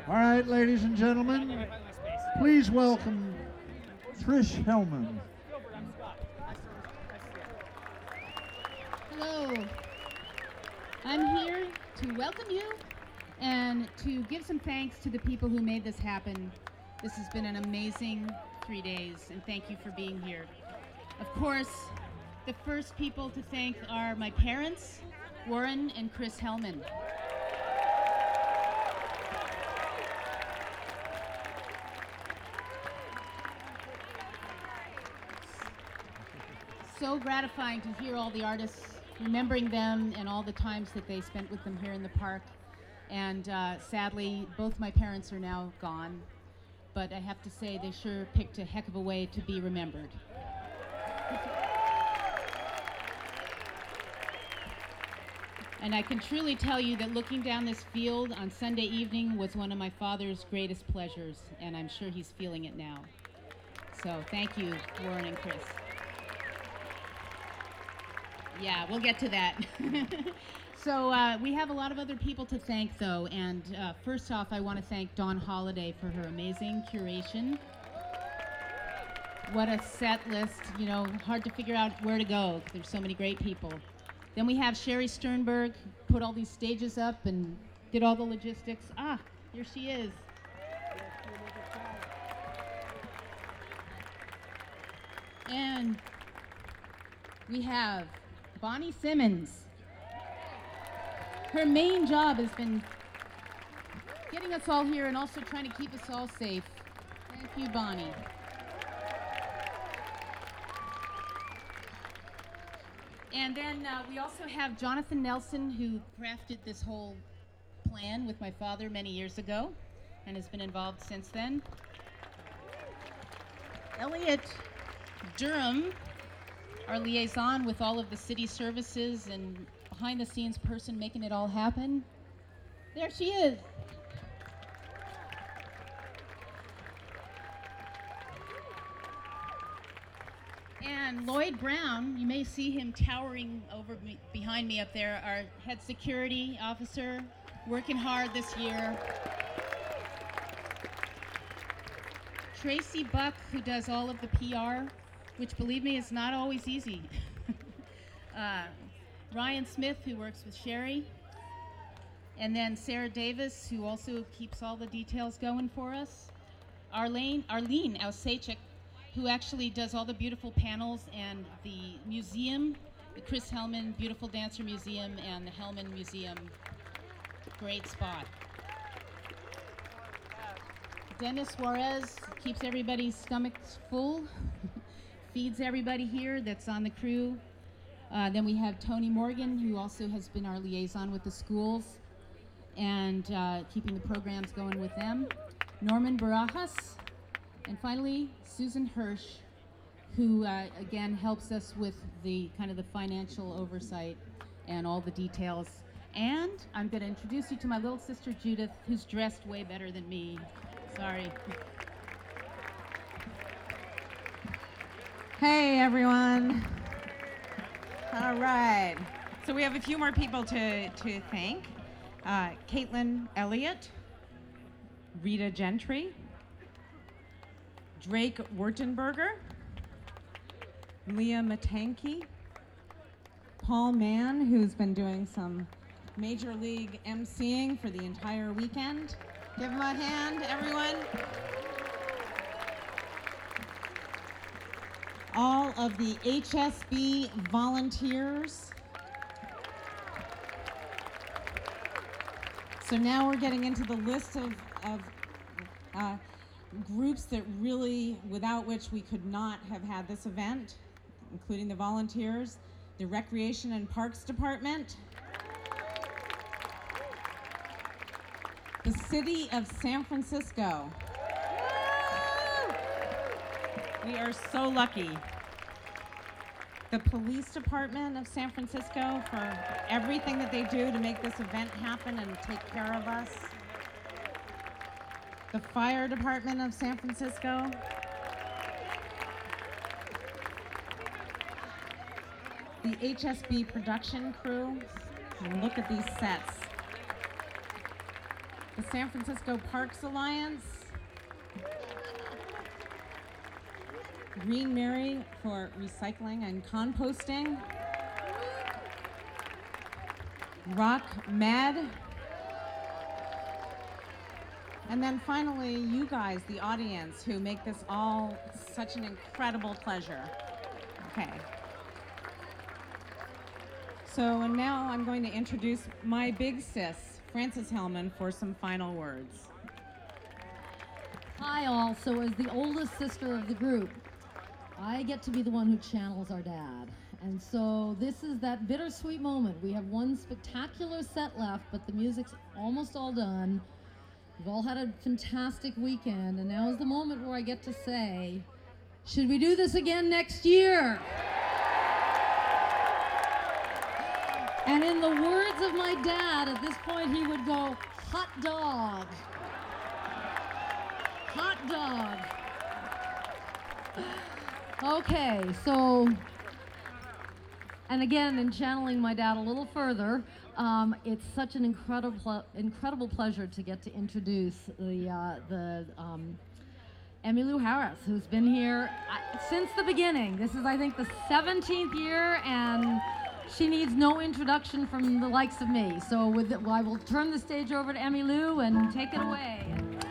All right, ladies and gentlemen, please welcome Trish Hellman. Hello. I'm here to welcome you and to give some thanks to the people who made this happen. This has been an amazing 3 days, and thank you for being here. Of course, the first people to thank are my parents, Warren and Chris Hellman. So gratifying to hear all the artists, remembering them and all the times that they spent with them here in the park. And sadly, both my parents are now gone, but I have to say they sure picked a heck of a way to be remembered. And I can truly tell you that looking down this field on Sunday evening was one of my father's greatest pleasures, and I'm sure he's feeling it now. So thank you, Warren and Chris. Yeah, we'll get to that. So we have a lot of other people to thank, though, and first off, I want to thank Dawn Holiday for her amazing curation. What a set list, you know, hard to figure out where to go, 'cause there's so many great people. Then we have Sherry Sternberg, put all these stages up and did all the logistics. Ah, here she is. And we have Bonnie Simmons. Her main job has been getting us all here and also trying to keep us all safe. Thank you, Bonnie. And then we also have Jonathan Nelson, who crafted this whole plan with my father many years ago and has been involved since then. Elliot Durham, our liaison with all of the city services and behind-the-scenes person making it all happen. There she is. And Lloyd Brown, you may see him towering over me, behind me up there, our head security officer, working hard this year. Tracy Buck, who does all of the PR, which, believe me, is not always easy. Ryan Smith, who works with Sherry. And then Sarah Davis, who also keeps all the details going for us. Arlene Ausachik, who actually does all the beautiful panels and the museum, the Chris Hellman Beautiful Dancer Museum and the Hellman Museum. Great spot. Dennis Juarez keeps everybody's stomachs full, feeds everybody here that's on the crew. Then we have Tony Morgan, who also has been our liaison with the schools and keeping the programs going with them. Norman Barajas, and finally Susan Hirsch, who again helps us with the kind of the financial oversight and all the details. And I'm going to introduce you to my little sister Judith, who's dressed way better than me. Sorry. Hey, everyone. All right. So we have a few more people to thank. Caitlin Elliott, Rita Gentry, Drake Wurtenberger, Leah Matanke, Paul Mann, who's been doing some Major League emceeing for the entire weekend. Give him a hand, everyone. All of the HSB volunteers. So now we're getting into the list of groups that really, without which we could not have had this event, including the volunteers, the Recreation and Parks Department, the City of San Francisco. We are so lucky. The Police Department of San Francisco for everything that they do to make this event happen and take care of us. The Fire Department of San Francisco. The HSB production crew. And look at these sets. the San Francisco Parks Alliance, Green Mary for recycling and composting, Rock Med, and then finally, you guys, the audience, who make this all such an incredible pleasure. Okay. So, and now I'm going to introduce my big sis, Frances Hellman, for some final words. Hi all, so as the oldest sister of the group, I get to be the one who channels our dad. And so this is that bittersweet moment. We have one spectacular set left, but the music's almost all done. We've all had a fantastic weekend, and now is the moment where I get to say, should we do this again next year? And in the words of my dad, at this point he would go, hot dog. Hot dog. Okay, so, and again, in channeling my dad a little further, it's such an incredible pleasure to get to introduce the Emmylou Harris, who's been here since the beginning. This is, I think, the 17th year, and she needs no introduction from the likes of me. So I will turn the stage over to Emmylou and take it away.